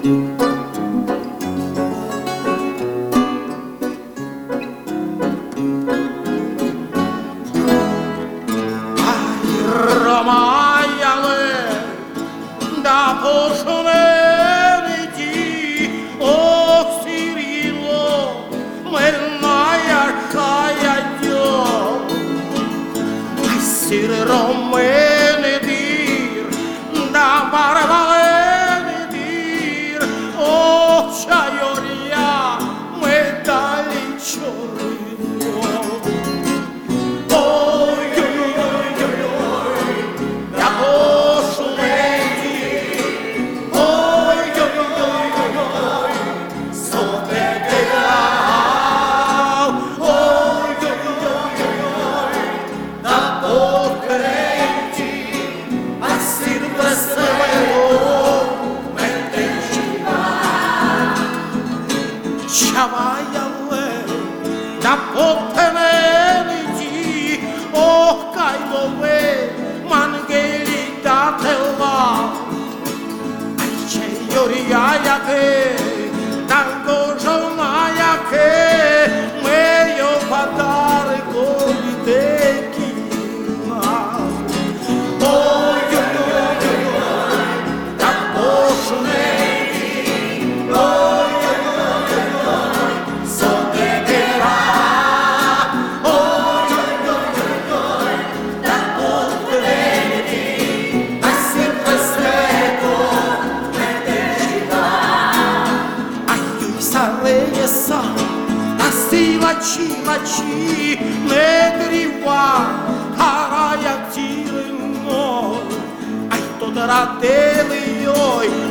Da posmeniti osirilo mernaja kajajo Sir romene dir da barbalene dir o chayoria medali chorino da potenenti oh kaidove mangeli da telva ai cheyoria yake tango jomaya ke meio padare goliteki oh yo da posmeniti oh Лачи, медрива, харая тирно, ай то дратели, ой,